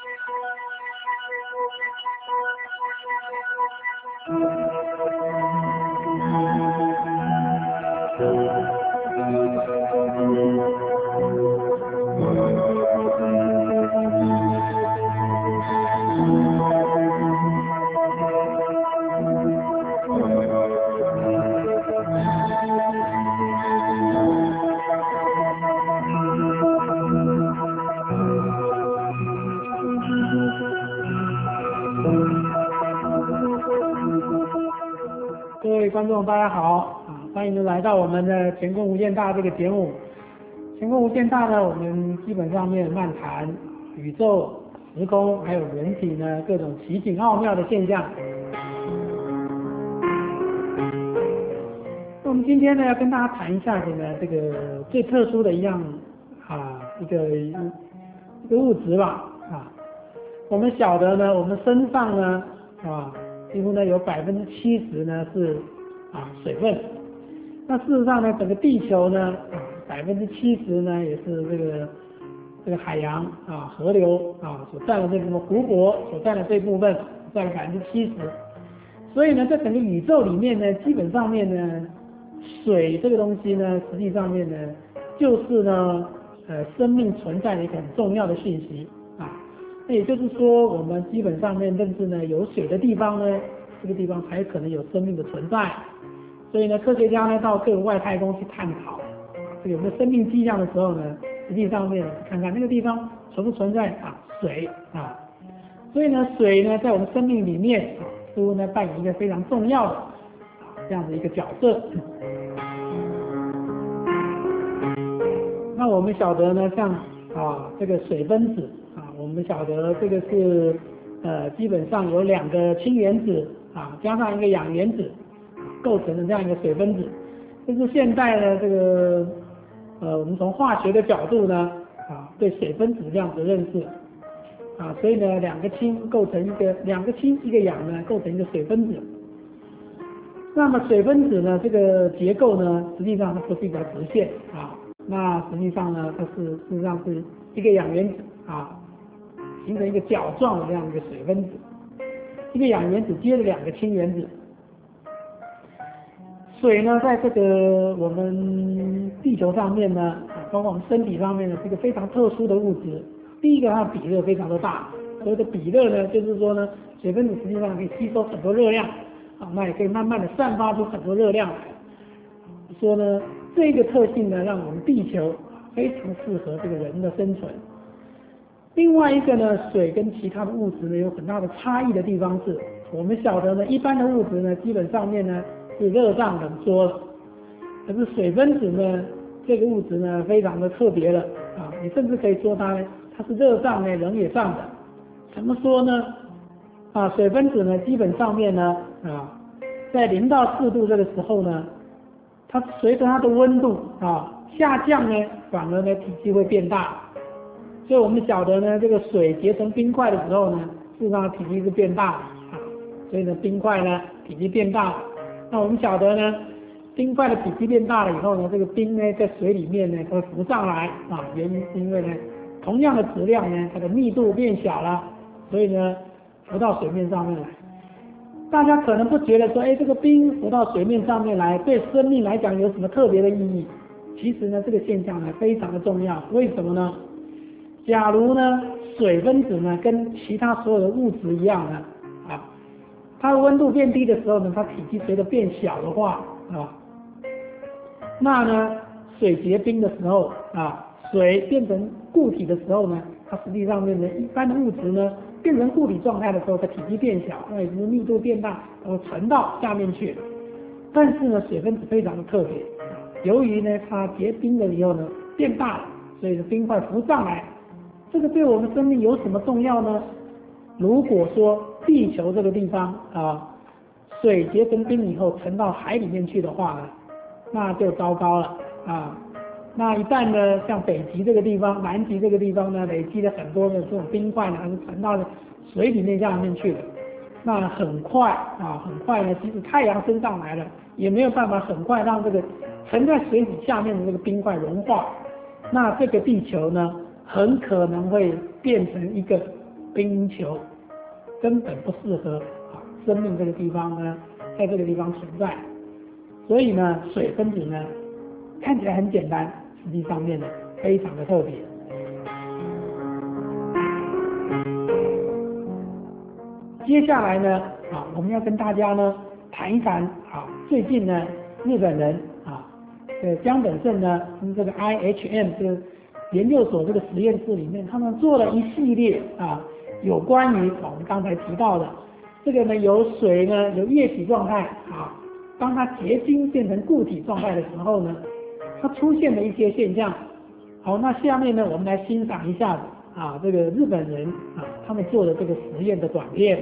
各位观众，大家好欢迎来到我们的乾坤无限大这个节目。乾坤无限大呢，我们基本上面漫谈宇宙、时空还有人体呢各种奇景奥妙的现象。那我们今天呢要跟大家谈一下这个最特殊的一样一个物质吧我们晓得呢，我们身上呢几乎呢有70%呢是水分。那事实上呢，整个地球呢70%呢也是这个海洋河流所占的这部分，湖泊所占的这部分占了70%。所以呢，在整个宇宙里面呢，基本上面呢，水这个东西呢，实际上面呢，就是呢生命存在的一个很重要的讯息那也就是说，我们基本上面认知呢，有水的地方呢，这个地方才可能有生命的存在。所以呢，科学家呢到各个外太空去探讨这个有没有生命迹象的时候呢，实际上面看看那个地方存不存在水所以呢，水呢在我们生命里面似乎呢扮演一个非常重要的这样的一个角色。那我们晓得呢，像这个水分子我们晓得这个是基本上有2个氢原子加上1个氧原子构成的这样一个水分子。这是现在呢这个我们从化学的角度呢对水分子这样子认识所以呢2个氢构成2个氢1个氧呢构成一个水分子。那么水分子呢这个结构呢实际上它不是一条直线那实际上呢它是事实上是1个氧原子形成一个角状的这样一个水分子，1个氧原子接着2个氢原子。水呢，在这个我们地球上面呢，包括我们身体上面呢，是一个非常特殊的物质。第一个，它的比热非常的大。所谓的比热呢，就是说呢，水分子实际上可以吸收很多热量那也可以慢慢的散发出很多热量来。说呢，这个特性呢，让我们地球非常适合这个人的生存。另外一个呢，水跟其他的物质呢有很大的差异的地方是，我们晓得呢，一般的物质呢，基本上面呢是热胀冷缩的，可是水分子呢，这个物质呢非常的特别了你甚至可以说它是热胀呢冷也胀的。怎么说呢？水分子呢基本上面呢在0到4度这个时候呢，它随着它的温度下降呢，反而呢体积会变大。所以我们晓得呢，这个水结成冰块的时候呢，事实上体积是变大所以呢，冰块呢体积变大。那我们晓得呢，冰块的体积变大了以后呢，这个冰呢在水里面呢它会浮上来原因是因为呢，同样的质量呢，它的密度变小了，所以呢浮到水面上面来。大家可能不觉得说，这个冰浮到水面上面来，对生命来讲有什么特别的意义？其实呢，这个现象呢非常的重要。为什么呢？假如呢，水分子呢跟其他所有的物质一样呢，它的温度变低的时候呢，它体积随着变小的话那呢，水结冰的时候水变成固体的时候呢，它实际上面呢，一般的物质呢变成固体状态的时候，它体积变小，那也就是密度变大，然后沉到下面去了。但是呢，水分子非常的特别由于呢它结冰了以后呢变大了，所以呢冰块浮上来。这个对我们生命有什么重要呢？如果说地球这个地方水结成冰以后沉到海里面去的话呢，那就糟糕了那一旦呢，像北极这个地方、南极这个地方呢，累积了很多的这种冰块呢，沉到水里面下面去了。那很快呢，即使太阳升上来了，也没有办法很快让这个沉在水底下面的这个冰块融化。那这个地球呢，很可能会变成一个冰球，根本不适合生命这个地方呢，在这个地方存在。所以呢，水分子呢看起来很简单，实际上面呢非常的特别。接下来呢，我们要跟大家呢谈一谈最近呢日本人江本胜呢跟这个 IHM 这个研究所这个实验室里面，他们做了一系列有关于我们刚才提到的这个呢有水呢有液体状态当它结晶变成固体状态的时候呢，它出现的一些现象。好，那下面呢我们来欣赏一下这个日本人他们做的这个实验的短片。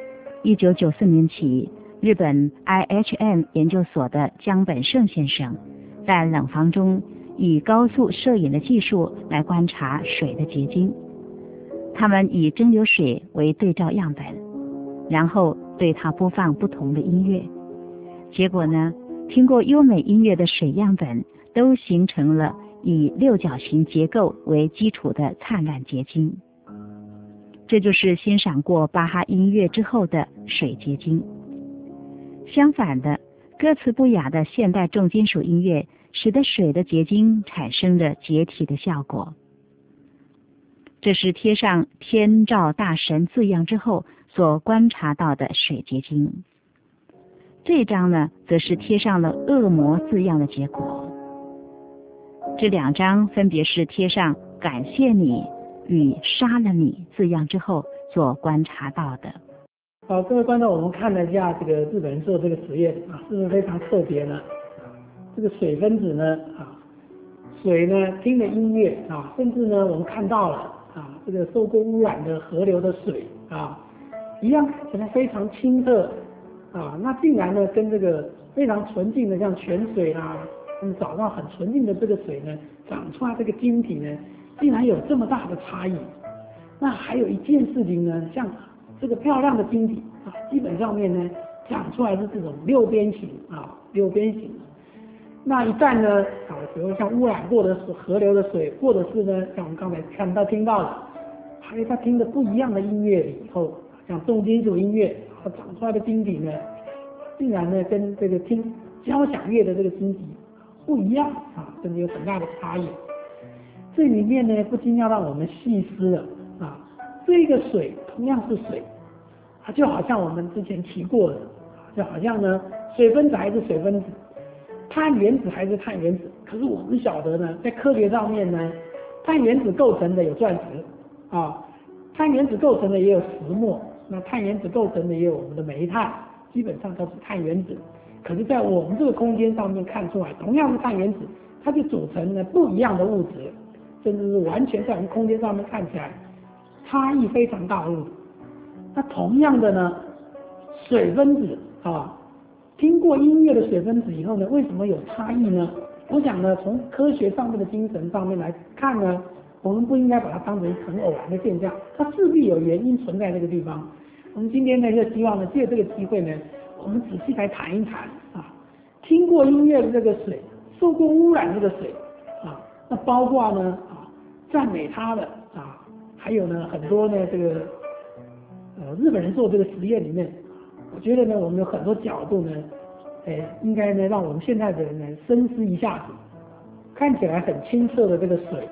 1994年起，日本 IHM 研究所的江本胜先生在冷房中以高速摄影的技术来观察水的结晶。他们以蒸馏水为对照样本，然后对它播放不同的音乐。结果呢，听过优美音乐的水样本都形成了以六角形结构为基础的灿烂结晶。这就是欣赏过巴哈音乐之后的水结晶。相反的，歌词不雅的现代重金属音乐使得水的结晶产生了解体的效果。这是贴上天照大神字样之后所观察到的水结晶。这张呢，则是贴上了恶魔字样的结果。这两张分别是贴上感谢你与杀了你字样之后所观察到的。 好，各位观众，我们看了一下这个日本人做这个实验是不是非常特别呢？这个水分子呢水呢听了音乐甚至呢我们看到了这个受过污染的河流的水一样看起来非常清澈那竟然呢跟这个非常纯净的像泉水找到很纯净的这个水呢长出来这个晶体呢竟然有这么大的差异。那还有一件事情呢，像这个漂亮的晶体基本上面呢长出来是这种六边形六边形。那一旦呢比如像污染过的河流的水，或者是呢像我们刚才听到的，还有他听的不一样的音乐以后，像重金属音乐长出来的晶体呢，竟然呢跟这个听交响乐的这个晶体不一样甚至有很大的差异。这里面呢不禁要让我们细思了这个水同样是水就好像我们之前提过的，就好像呢水分子还是水分子，碳原子还是碳原子。可是我们晓得呢，在科学上面呢，碳原子构成的有钻石碳原子构成的也有石墨，那碳原子构成的也有我们的煤炭，基本上都是碳原子。可是在我们这个空间上面看出来，同样是碳原子，它就组成了不一样的物质，甚至是完全在我们空间上面看起来差异非常大的物质。那同样的呢，水分子听过音乐的水分子以后呢，为什么有差异呢？我想呢，从科学上面的精神上面来看呢，我们不应该把它当成很偶然的现象，它势必有原因存在这个地方。我们今天呢，就希望呢，借这个机会呢，我们仔细来谈一谈听过音乐的这个水，受过污染这个水那包括呢赞美它的还有呢很多呢这个日本人做这个实验里面，我觉得呢我们有很多角度呢应该呢让我们现在的人呢深思一下子。看起来很清澈的这个水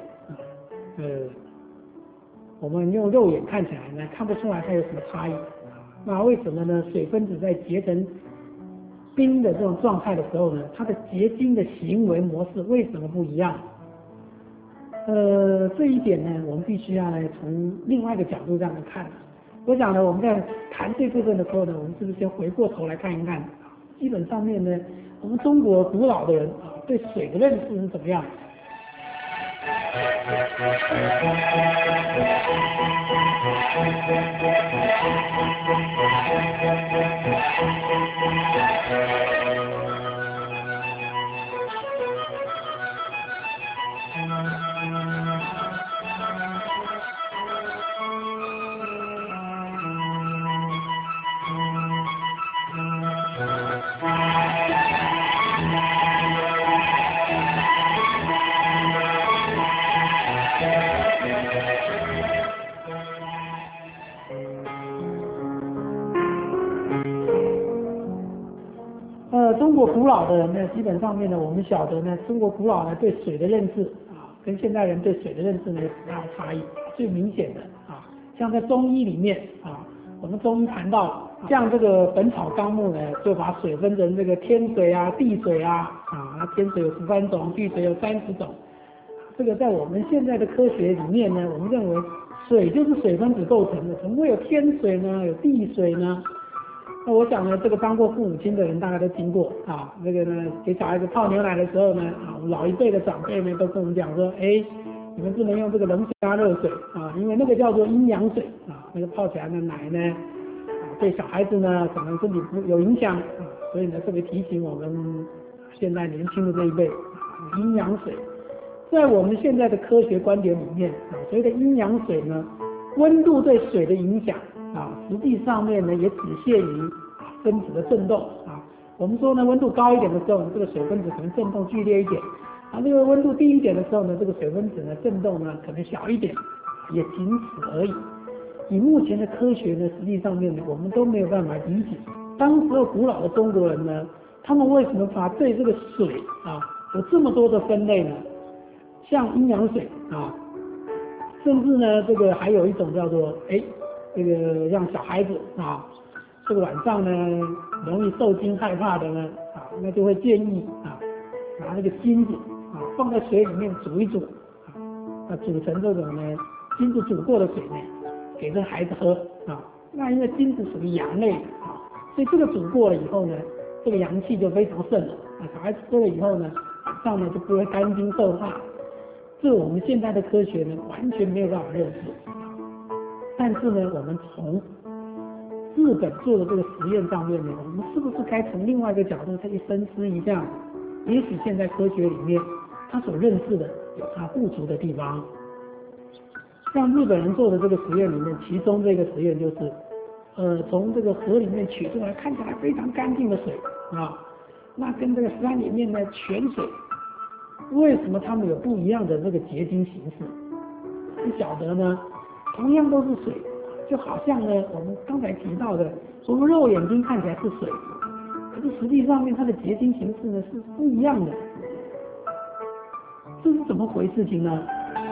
我们用肉眼看起来呢看不出来它有什么差异。那为什么呢？水分子在结成冰的这种状态的时候呢，它的结晶的行为模式为什么不一样？这一点呢我们必须要来从另外一个角度这样来看。我想呢我们在谈这部分的时候呢，我们是不是先回过头来看一看，基本上面呢我们中国古老的人对水的认识是怎么样？ 中国古老的人呢，基本上面呢，我们晓得呢，中国古老呢对水的认识跟现代人对水的认识呢有很大的差异。最明显的像在中医里面我们中医谈到，像这个《本草纲目》呢，就把水分成这个天水地水那天水有13种，地水有30种。这个在我们现在的科学里面呢，我们认为水就是水分子构成的，怎么会有天水呢？有地水呢？那我想呢，这个当过父母亲的人大概都听过这个呢，给小孩子泡牛奶的时候呢老一辈的长辈呢都跟我们讲说，你们不能用这个冷水加热水因为那个叫做阴阳水那个泡起来的奶呢对小孩子呢可能身体有影响所以呢特别提醒我们现在年轻的这一辈阴阳水。在我们现在的科学观点里面所谓的阴阳水呢，温度对水的影响实际上面呢也只限于分子的振动我们说呢，温度高一点的时候，这个水分子可能振动剧烈一点这个温度低一点的时候呢，这个水分子呢振动呢可能小一点，也仅此而已。以目前的科学呢，实际上面呢我们都没有办法理解，当时候古老的中国人呢，他们为什么对这个水有这么多的分类呢？像阴阳水甚至呢这个还有一种叫做这个让小孩子这个晚上呢容易受惊害怕的呢那就会建议拿那个金子放在水里面煮一煮煮成这种呢金子煮过的水呢给这孩子喝那因为金子属于阳类所以这个煮过了以后呢，这个阳气就非常盛了小孩子喝了以后呢，晚上呢就不会担惊受怕。这我们现在的科学呢完全没有办法认识。但是呢，我们从日本做的这个实验上面呢，我们是不是该从另外一个角度再去深思一下？也许现在科学里面他所认识的有他不足的地方。像日本人做的这个实验里面，其中这个实验就是从这个河里面取出来看起来非常干净的水那跟这个山里面的泉水，为什么他们有不一样的这个结晶形式？不晓得呢。同样都是水，就好像呢我们刚才提到的，我们肉眼睛看起来是水，可是实际上面它的结晶形式呢是不一样的。这是怎么回事情呢？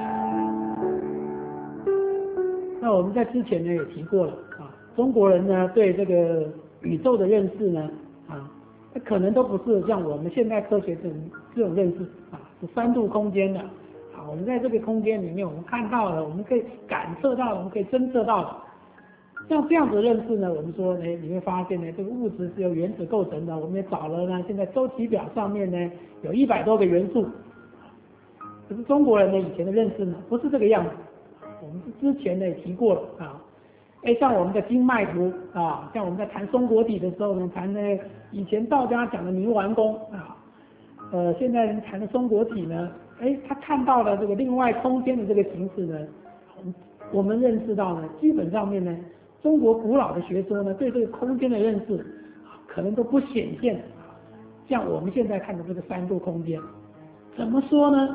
那我们在之前呢也提过了中国人呢对这个宇宙的认识呢可能都不是像我们现代科学这种认识是3度空间的我们在这个空间里面我们看到了，我们可以感测到了，我们可以侦测到了。像这样子的认识呢，我们说你会发现呢，这个物质是由原子构成的。我们也找了呢，现在周期表上面呢有100多个元素。可是中国人呢以前的认识呢不是这个样子。我们之前呢也提过了像我们的经脉图像我们在谈松果体的时候呢，谈呢以前道家讲的泥丸宫现在人谈的松果体呢，他看到了这个另外空间的这个形式呢，我们认识到呢，基本上面呢，中国古老的学说呢，对这个空间的认识可能都不显现像我们现在看的这个3度空间。怎么说呢？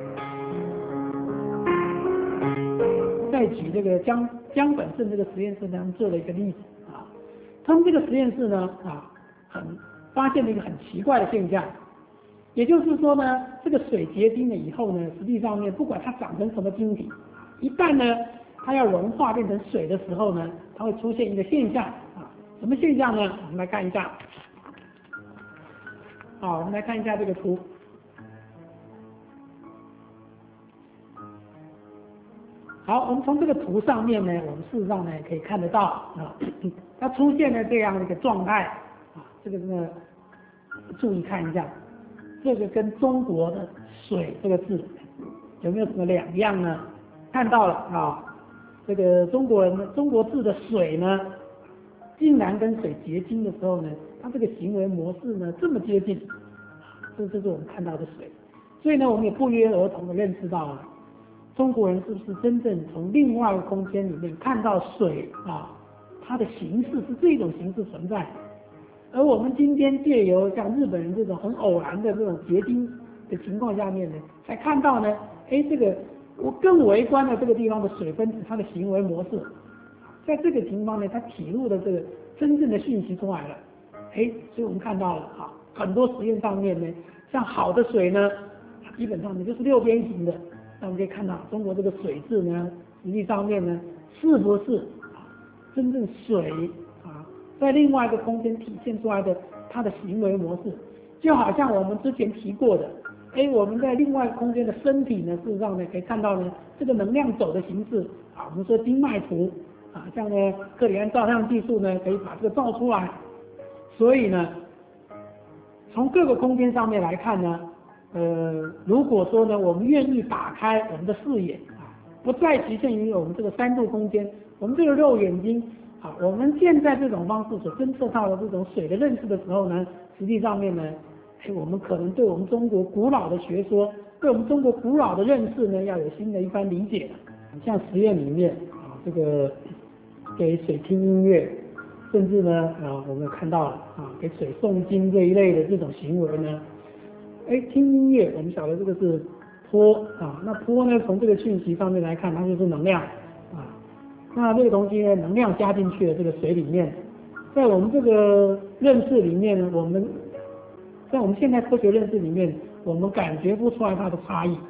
再举这个江本胜这个实验室他们做了一个例子他们这个实验室呢发现了一个很奇怪的现象。也就是说呢，这个水结晶了以后呢，实际上面不管它长成什么晶体，一旦呢它要融化变成水的时候呢，它会出现一个现象什么现象呢？我们来看一下我们来看一下这个图。好，我们从这个图上面呢，我们事实上呢可以看得到它出现了这样的一个状态这个呢注意看一下。这个跟中国的水这个字有没有什么两样呢？看到了这个中国字的水呢，竟然跟水结晶的时候呢，它这个行为模式呢这么接近，这是我们看到的水。所以呢，我们也不约而同的认识到了，中国人是不是真正从另外一个空间里面看到水它的形式是这种形式存在。而我们今天借由像日本人这种很偶然的这种结晶的情况下面呢，才看到呢，这个我更微观的这个地方的水分子它的行为模式，在这个情况呢，它体露的这个真正的讯息出来了，所以我们看到了很多实验上面呢，像好的水呢，基本上呢就是六边形的。那我们可以看到中国这个水质呢，实际上面呢是不是真正水在另外一个空间体现出来的它的行为模式，就好像我们之前提过的，我们在另外一个空间的身体呢，事实上呢可以看到呢这个能量走的形式我们说经脉图像呢克里安照相技术呢可以把这个照出来。所以呢，从各个空间上面来看呢，如果说呢我们愿意打开我们的视野不再局限于我们这个3度空间，我们这个肉眼睛我们现在这种方式所侦测到的这种水的认识的时候呢，实际上面呢，我们可能对我们中国古老的学说，对我们中国古老的认识呢，要有新的一番理解。像实验里面这个给水听音乐，甚至呢我们看到了给水诵经这一类的这种行为呢，听音乐，我们晓得这个是波那波呢从这个讯息上面来看，它就是能量那这个东西呢，能量加进去的这个水里面，在我们这个认识里面呢，在我们现在科学认识里面，我们感觉不出来它的差异。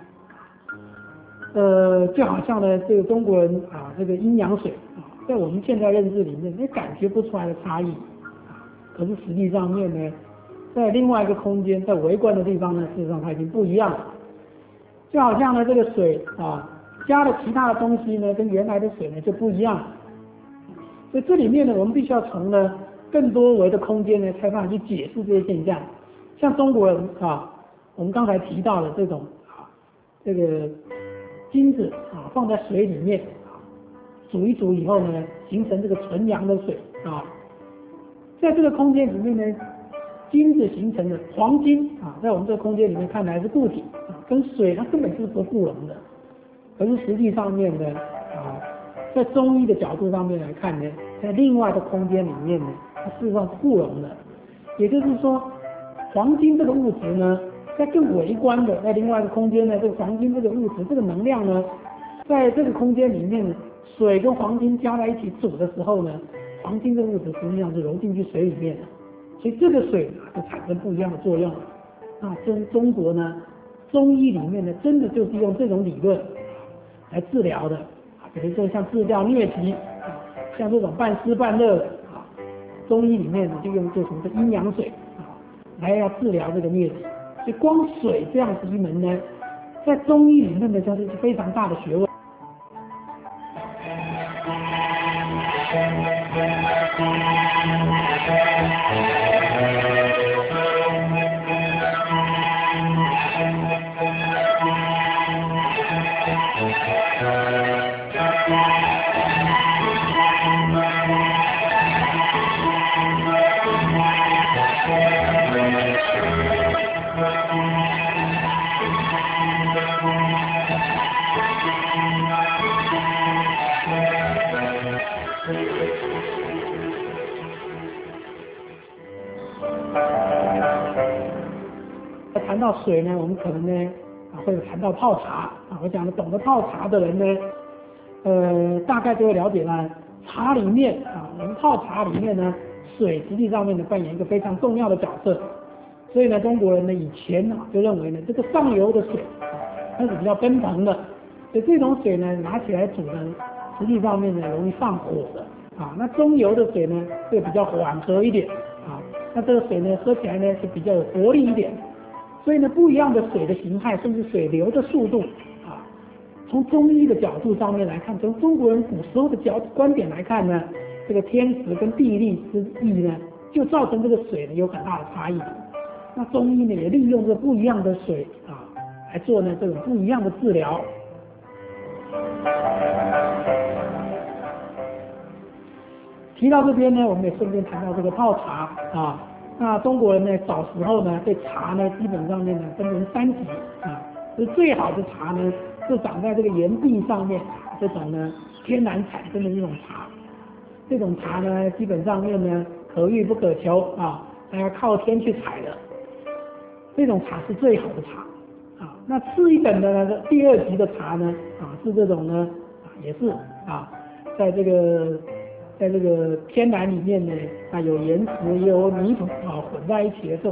就好像呢，这个中国人这个阴阳水在我们现在认知里面，也感觉不出来的差异可是实际上面呢，在另外一个空间，在微观的地方呢，事实上它已经不一样了。就好像呢，这个水加了其他的东西呢，跟原来的水呢就不一样。所以这里面呢，我们必须要从呢更多维的空间呢，才办法去解释这些现象。像中国人我们刚才提到的这种这个金子放在水里面煮一煮以后呢，形成这个纯阳的水在这个空间里面呢，金子形成的黄金在我们这个空间里面看来是固体跟水它根本是不互溶的。可是实际上面呢在中医的角度上面来看呢，在另外的空间里面呢，它事实上是互溶的。也就是说，黄金这个物质呢，在更微观的，在另外一个空间呢，这个黄金这个物质这个能量呢，在这个空间里面，水跟黄金加在一起煮的时候呢，黄金这个物质实际上是融进去水里面的，所以这个水就产生不一样的作用了。中国呢，中医里面呢，真的就是用这种理论来治疗的比如说像治疗疟疾像这种半湿半热的中医里面呢就用这种阴阳水来要治疗这个疟疾。所以光水这样子一门呢，在中医里面呢，就是非常大的学问。谈到水呢，我们可能呢会谈到泡茶我讲的懂得泡茶的人呢，大概就会了解呢，茶里面我们泡茶里面呢，水实际上面呢扮演一个非常重要的角色。所以呢，中国人呢以前就认为呢，这个上游的水它是比较奔腾的，所以这种水呢拿起来煮呢，实际上面呢容易上火的那中游的水呢会比较缓和一点那这个水呢喝起来呢是比较有活力一点。所以呢，不一样的水的形态，甚至水流的速度从中医的角度上面来看，从中国人古时候的观点来看呢，这个天时跟地利之异呢，就造成这个水呢有很大的差异。那中医呢也利用这不一样的水来做呢这种不一样的治疗。提到这边呢，我们也顺便谈到这个泡茶那中国人呢，早时候呢，对茶呢，基本上面呢分成3级就是最好的茶呢，是长在这个岩壁上面这种呢天然产生的这种茶。这种茶呢，基本上面呢可遇不可求大家靠天去采的。这种茶是最好的茶那次一等的呢，第2级的茶呢是这种呢也是在这个天然里面呢有岩石也有泥土混在一起的这种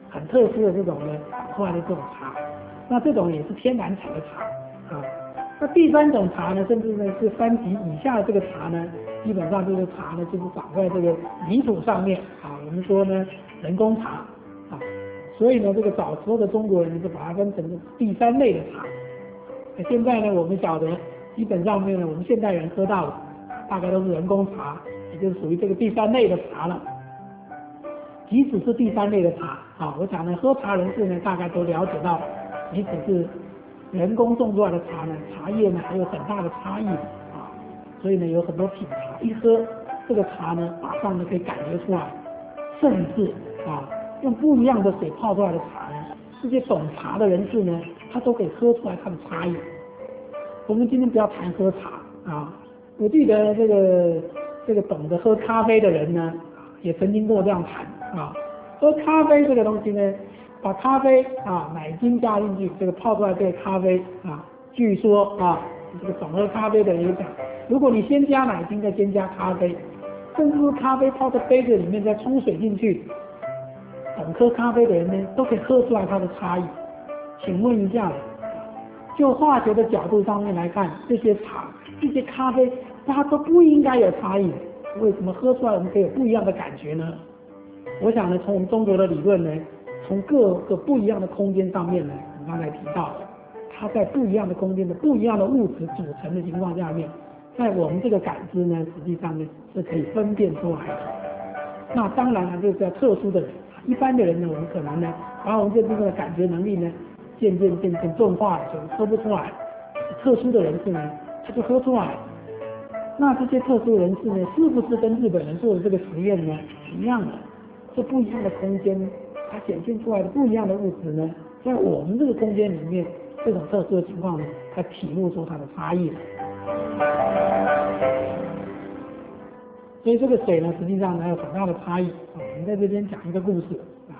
很特殊的这种呢长出来的这种茶，那这种也是天然产的茶啊。那第三种茶呢，甚至呢是3级以下的这个茶呢，基本上这个茶呢就是长在这个泥土上面啊，我们说呢人工茶啊，所以呢这个早时候的中国人就把它分成第3类的茶。现在呢我们晓得，基本上面呢我们现代人喝到的大概都是人工茶，也就是属于这个第3类的茶了。即使是第3类的茶啊，我想呢喝茶人士呢大概都了解到，即使是人工种出来的茶呢，茶叶呢还有很大的差异啊，所以呢有很多品茶一喝这个茶呢，马上就可以感觉出来，甚至啊用不一样的水泡出来的茶呢，这些懂茶的人士呢，他都可以喝出来它的差异。我们今天不要谈喝茶啊，我记得这个懂得喝咖啡的人呢，也曾经跟我这样谈啊，喝咖啡这个东西呢。把咖啡啊奶精加进去，这个泡出来这个咖啡啊，据说啊这个懂喝咖啡的人讲，如果你先加奶精再先加咖啡，甚至是咖啡泡在杯子里面再冲水进去，懂喝咖啡的人呢都可以喝出来它的差异。请问一下，就化学的角度上面来看，这些茶这些咖啡它都不应该有差异，为什么喝出来我们可以有不一样的感觉呢？我想呢从我们中国的理论呢，从各个不一样的空间上面呢，我们刚才提到，它在不一样的空间的不一样的物质组成的情况下面，在我们这个感知呢，实际上呢是可以分辨出来的。那当然了，这是要特殊的人，一般的人呢，我们可能呢，把我们这部分的感觉能力呢，渐渐钝化了，就喝不出来。特殊的人士呢，他就喝出来。那这些特殊人士呢，是不是跟日本人做的这个实验呢一样的？这不一样的空间，它显现出来的不一样的物质呢，在我们这个空间里面，这种特殊的情况呢，它体露出它的差异了。所以这个水呢，实际上还有很大的差异啊。我们在这边讲一个故事啊，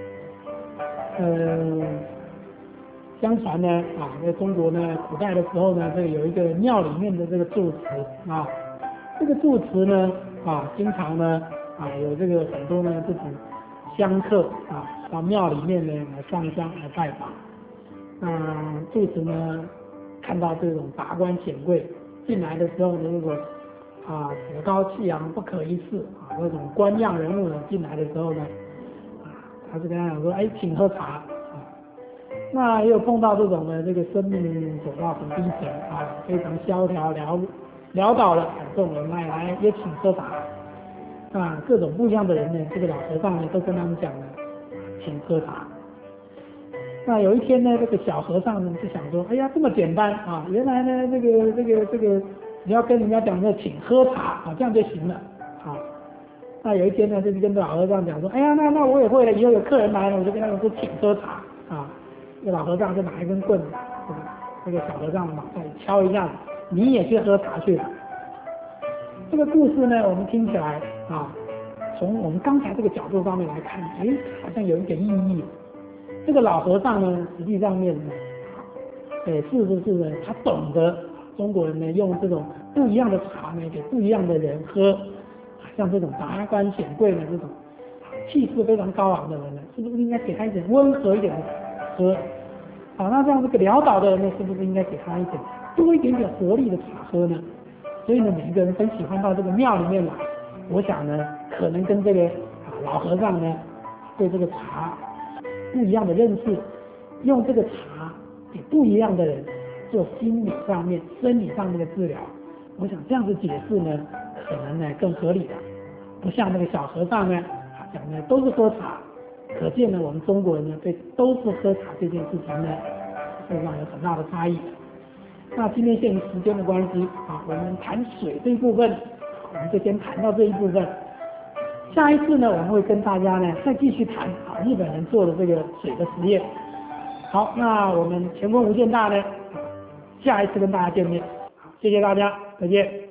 相传呢啊，在中国呢古代的时候呢，这个有一个庙里面的这个住持啊，这个住持呢啊，经常呢啊有这个很多呢这种香客啊到庙里面呢来上香来拜访。住持呢看到这种达官显贵进来的时候呢，那种趾高气扬不可一世啊那种官样人物呢进来的时候呢，他就跟他讲说，哎，请喝茶啊。那也有碰到这种呢，这个生命走到很低沉啊，非常萧条潦倒了，这种人来也请喝茶。各种不一样的人呢，这个老和尚呢都跟他们讲了，请喝茶。那有一天呢，这个小和尚呢就想说，哎呀，这么简单啊！原来呢，这个，你要跟人家讲说请喝茶啊，这样就行了啊。那有一天呢，就是跟老和尚讲说，哎呀，那我也会了，以后有客人来了，我就跟他们说请喝茶啊。这个老和尚就拿一根棍子，这个小和尚的脑袋敲一下子，你也去喝茶去了。这个故事呢，我们听起来啊，从我们刚才这个角度上面来看，哎，好像有一点意义。这个老和尚呢，实际上面呢，是呢，他懂得中国人呢用这种不一样的茶呢给不一样的人喝，像这种达官显贵的这种气势非常高昂的人呢，是不是应该给他一点温和一点的喝？那这样这个潦倒的人呢，是不是应该给他一点多一点点活力的茶喝呢？所以呢，每一个人很喜欢到这个庙里面来。我想呢，可能跟这个老和尚呢对这个茶不一样的认识，用这个茶给不一样的人做心理上面、生理上面的治疗。我想这样子解释呢，可能呢更合理的，不像那个小和尚呢讲的都是喝茶。可见呢，我们中国人呢对都是喝茶这件事情呢，事实上有很大的差异。那今天限于时间的关系我们谈水这一部分，我们就先谈到这一部分。下一次呢，我们会跟大家呢再继续谈日本人做的这个水的实验。好，那我们乾坤无限大呢，下一次跟大家见面。谢谢大家，再见。